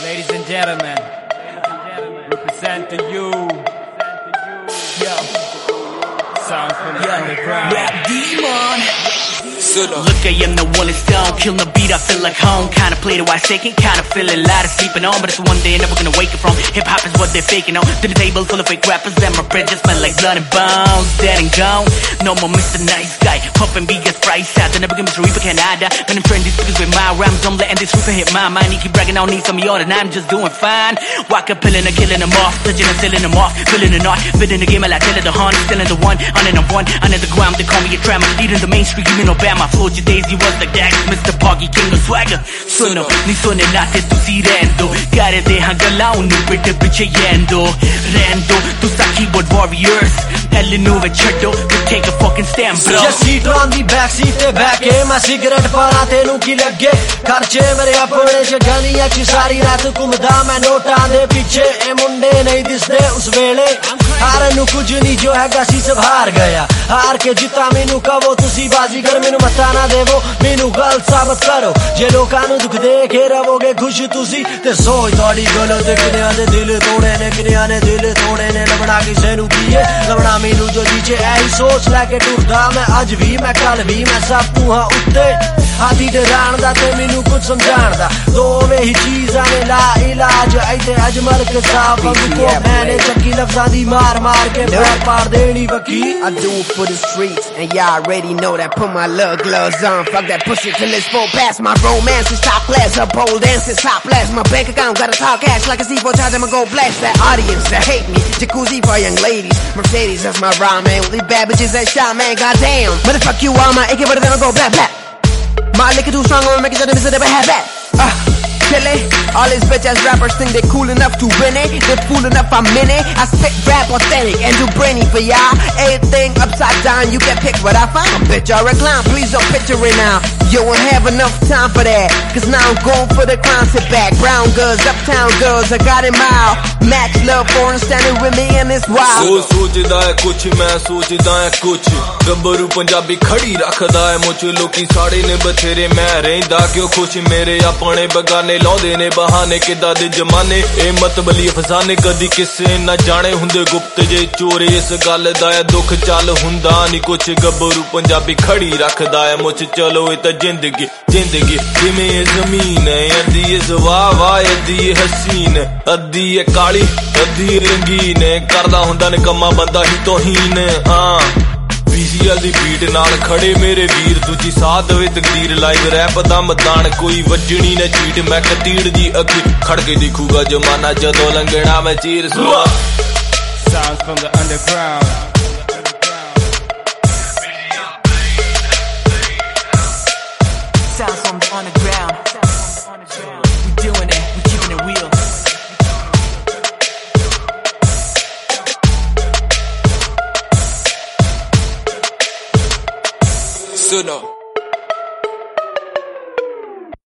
Ladies and gentlemen, represent to you. Yo, sounds from the underground. Rap demon. Look, I am the one that's down, killing the beat, I feel like home. Kinda played it while shaking, kinda feeling light of sleeping on. But it's one day never gonna wake it from. Hip-hop is what they're faking on. To the table full of fake rappers, and my bread just smell like blood and bones. Dead and gone, no more Mr. Nice Guy. Puffin' B gets price out, they never give Mr. Reaper, can I die? Been in friend these speakers with my rhymes, I'm letting this reaper hit my mind. He keep bragging, I don't need some of y'all, and I'm just doing fine. Walk up, pillin' and killing them off, touching and filling them off, filling the knot, fitting the game, I like telling the hunt, still in the one, under the one, under the ground, they call me a trammer, leading the mainstream, you know, bad, my flow, your daisy was like that, Mr. Poggy, king of swagger. Suno, ni suone latte tu si rendo, gare de hangalaun, ni bitte biche yendo, rendo, tu sa keyboard warriors, Elinu and Cherto, we take a fucking stand, bro. Just seat on the back seat, te back in my cigarette para tenu ki lage, kharche mere apne shganiya chi sari raat घूमदा मैं नोटां दे पीछे ए मुंडे नहीं दिसदे उस वेले हार नु कुछ नहीं जो हैगा सी सब हार गया हार के जिता मैनू कहो तुसी बाजीगर मैनू मता ना देवो मैनू गलत साबित करो जे लोकां नु दुख दे के रहोगे खुश तुसी ते सोच थोड़ी गलत किनिया दे दिल तोड़े ने किनिया ने दिल तोड़े ने लबड़ा किसे नु कीए लबड़ा मैनू जो दीजे ऐही सोच लेके टुरदा मैं अज भी मैं कल भी मैं सब तू हां उत्ते आदि डराण दा ते मैनू कुछ समझाण दा दोवें ही चीज़ां ने ला इलाज ऐते अजमल के साफ को मैंने चक्की लफ्ज़ां दी मार मार के पार देनी बकी I do it for the streets, and y'all already know that. Put my love gloves on, fuck that pussy till it's full past. My romance is top class, a pole dance is top class. My bank account got a talk cash like a C4 charge, I'ma go blast that audience that hate me. Jacuzzi for young ladies, Mercedes, that's my rhyme, man. Only bad bitches that shot, man, goddamn. Motherfuck you, all my AK, but then I'll go blah, blah. My liquor too strong, I'ma make it so they miss it, never have that. All these bitch ass rappers think they cool enough to win it. They're fool enough, I'm in it. I spit rap authentic and do brainy for y'all. Everything upside down, you can pick what I find. Bitch, or a clown, please don't picture it now. You won't have enough time for that, cause now I'm going for the crown. Sit back, brown girls, uptown girls, I got it mild. Match love foreign standing with me and it's wild. सोचदा है कुछ मैं सोचदा है कुछ गब्बरू पंजाबी खड़ी रखदा है मुझ लोकी साड़े ने बथेरे मैं रहंदा क्यों खुश मेरे अपने बगाने लाउंदे ने बहाने किदा दे जमाने ए मतबली फसाने कदी किसे ना जाने हुंदे गुप्त जे चोरे इस गल दा दुख चल हुंदा नी कुछ गब्बरू पंजाबी खड़ी रखदा है मुझ चलो ए ता जिंदगी जिंदगी जिमें ये जमीन है अद्धी ये जवाब अद्धी ये हसीन अद्धी ये काली अद्धी रंगीन करदा हुंदा ने कम्मा बंदा ही तौहीन पीसीएल दी बीट नाल खड़े मेरे वीर तुझी साथ दवे तकदीर लाइव रैप दा मैदान कोई वजनी ने चीट मैं कतीड़ दी अखी खड़के दिखूगा जमाना जदों लंघना मैं चीर सुआ Sounds from the underground. Sounds from the underground. We doing it, we keeping it real. Suno.